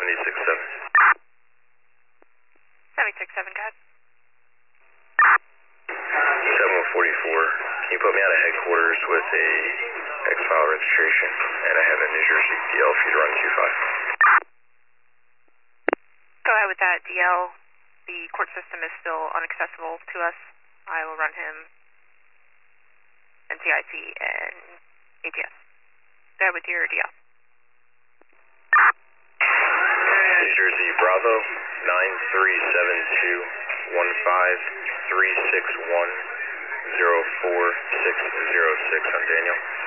767. 767, go ahead. 7144. Can you put me out of headquarters with a X-file registration? And I have a New Jersey DL for you to run 25. Go ahead with that, DL. The court system is still inaccessible to us. I will run him NCIC and ATS. Go ahead with your DL. New Jersey Bravo 93721536104606 on Daniel.